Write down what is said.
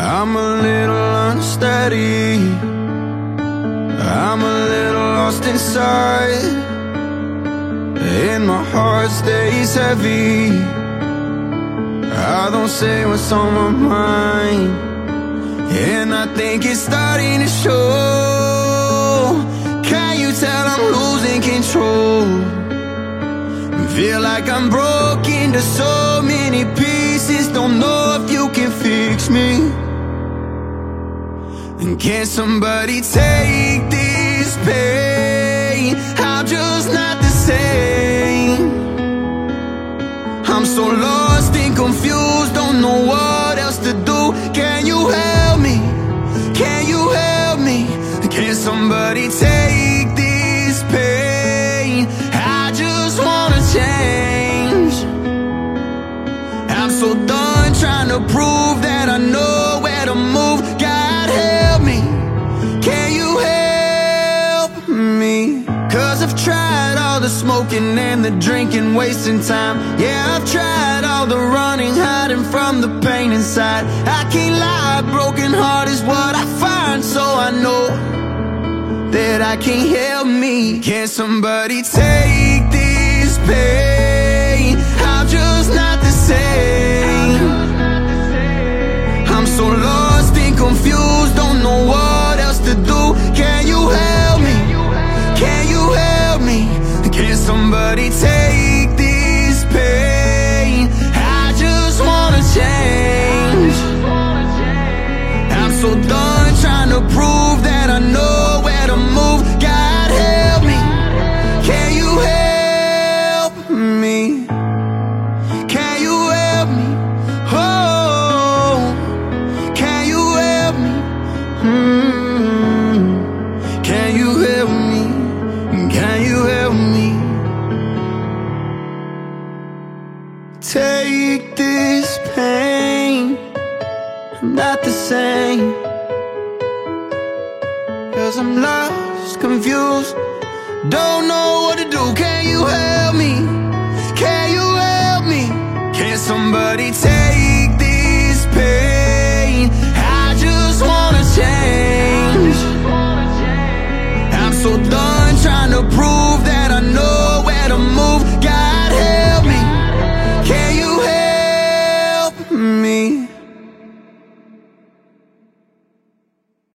I'm a little unsteady, I'm a little lost inside, and my heart stays heavy. I don't say what's on my mind, and I think it's starting to show. Can you tell I'm losing control? Feel like I'm broken to so many pieces. Don't know if you can fix me. And can somebody take this pain? I'm just not the same. I'm so lost and confused, don't know what else to do. Can you help me? Can you help me? Can somebody take this pain? I just wanna change. I'm so done trying to prove that I know where to move. God help me, can you help me? Cause I've tried all the smoking and the drinking, wasting time. Yeah, I've tried all the running, hiding from the pain inside. I can't lie, broken heart is what I find. So I know that I can't help me. Can somebody take this pain? I'm just not the same. I'm so lost and confused, don't know what else to do. Can you help me? Can you help me? Can somebody take this pain? I just wanna change. I'm so done trying to prove that I know where to move. God help me, can you help me? Can you help me? Oh, can you help me? Can you help me? Can you help me? Take this pain, I'm not the same. Cause I'm lost, confused, don't know what to do. Can you help me? Can you help me? Can somebody take